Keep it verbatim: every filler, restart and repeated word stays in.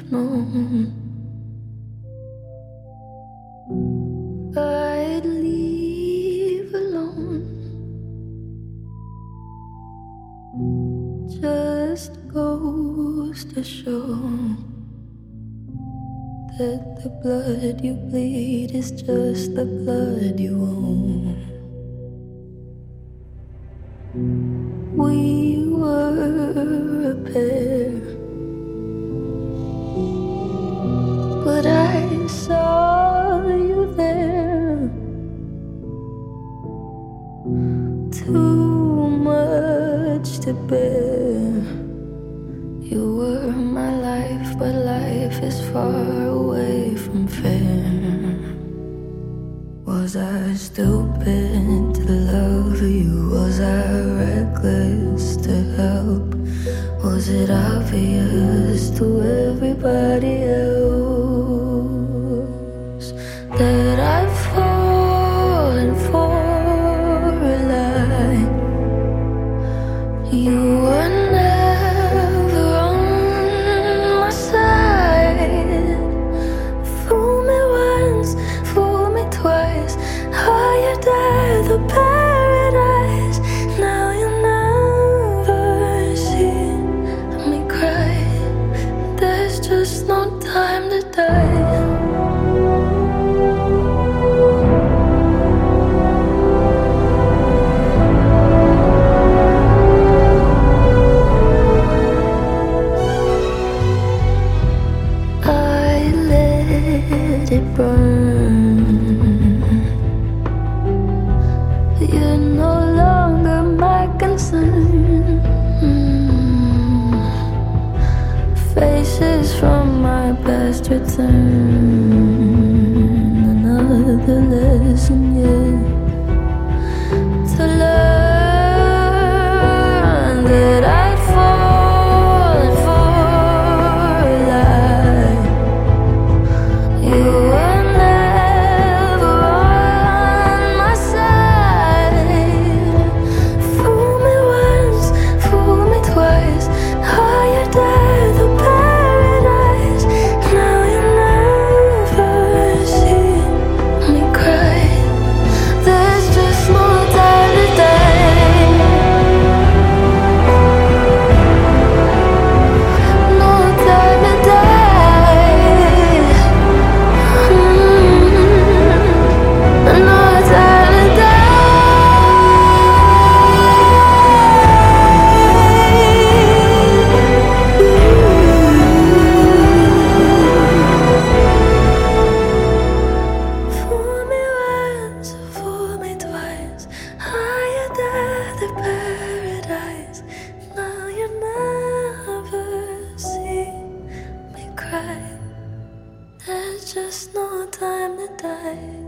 known I'd leave alone. Just goes to show that the blood you bleed is just the blood you own. We were a pair, but I saw you there. Too much to bear. You were my life, but life is far away from fair. Was I stupid to love you? Was I reckless to help? Was it obvious to everybody else that I've fallen for a lie? You were never on my side. Fool me once, fool me twice. Higher than the paradise. Now you never see me cry. There's just no time to die. It burn. You're no longer my concern. Mm. Faces from my past return. Another lesson yet to learn that I'd fallen for a lie. You were never on my side. Fool me once, fool me twice. Higher than the paradise. Now you never see me cry. There's just no time to die. No time to die. There's just no time to die.